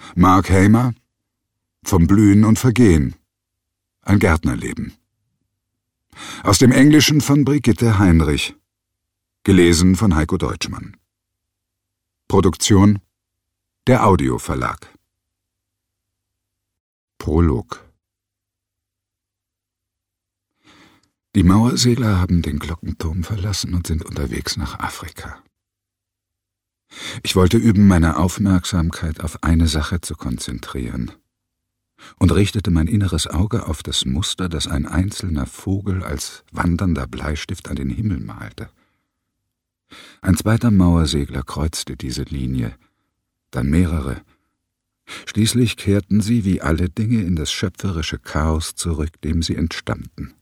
Mark Hamer, Vom Blühen und Vergehen, ein Gärtnerleben. Aus dem Englischen von Brigitte Heinrich, gelesen von Heiko Deutschmann. Produktion der Audio-Verlag. Prolog. Die Mauersegler haben den Glockenturm verlassen und sind unterwegs nach Afrika. Ich wollte üben, meine Aufmerksamkeit auf eine Sache zu konzentrieren und richtete mein inneres Auge auf das Muster, das ein einzelner Vogel als wandernder Bleistift an den Himmel malte. Ein zweiter Mauersegler kreuzte diese Linie, dann mehrere. Schließlich kehrten sie wie alle Dinge in das schöpferische Chaos zurück, dem sie entstammten.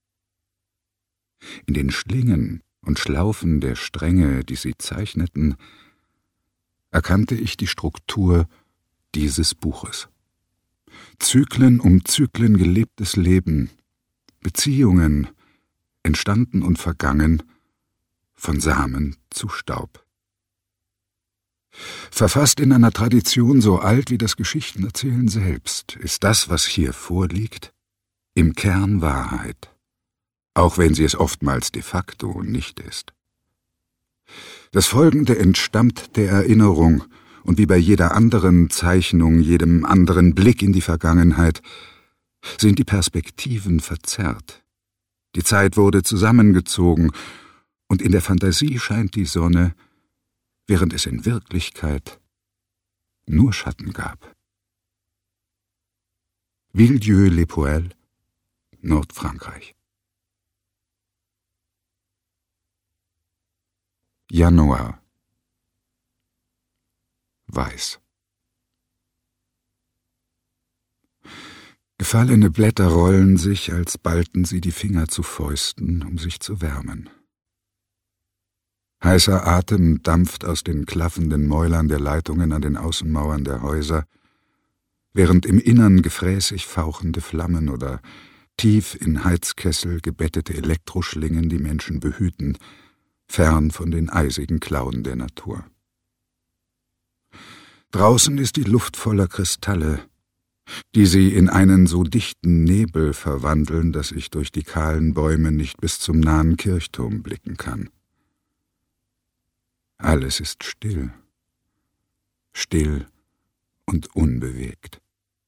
In den Schlingen und Schlaufen der Stränge, die sie zeichneten, erkannte ich die Struktur dieses Buches. Zyklen um Zyklen gelebtes Leben, Beziehungen, entstanden und vergangen, von Samen zu Staub. Verfasst in einer Tradition so alt wie das Geschichtenerzählen selbst, ist das, was hier vorliegt, im Kern Wahrheit, auch wenn sie es oftmals de facto nicht ist. Das Folgende entstammt der Erinnerung, und wie bei jeder anderen Zeichnung, jedem anderen Blick in die Vergangenheit, sind die Perspektiven verzerrt. Die Zeit wurde zusammengezogen, und in der Fantasie scheint die Sonne, während es in Wirklichkeit nur Schatten gab. Villedieu-les-Poêles, Nordfrankreich. Januar. Weiß. Gefallene Blätter rollen sich, als ballten sie die Finger zu Fäusten, um sich zu wärmen. Heißer Atem dampft aus den klaffenden Mäulern der Leitungen an den Außenmauern der Häuser, während im Innern gefräßig fauchende Flammen oder tief in Heizkessel gebettete Elektroschlingen die Menschen behüten, fern von den eisigen Klauen der Natur. Draußen ist die Luft voller Kristalle, die sie in einen so dichten Nebel verwandeln, dass ich durch die kahlen Bäume nicht bis zum nahen Kirchturm blicken kann. Alles ist still, still und unbewegt.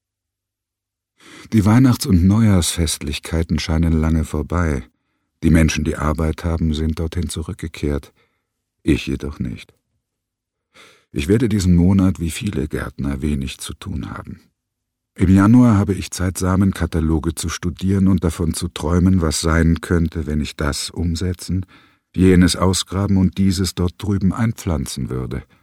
Die Weihnachts- und Neujahrsfestlichkeiten scheinen lange vorbei. Die Menschen, die Arbeit haben, sind dorthin zurückgekehrt, ich jedoch nicht. Ich werde diesen Monat wie viele Gärtner wenig zu tun haben. Im Januar habe ich Zeit, Samenkataloge zu studieren und davon zu träumen, was sein könnte, wenn ich das umsetzen, jenes ausgraben und dieses dort drüben einpflanzen würde.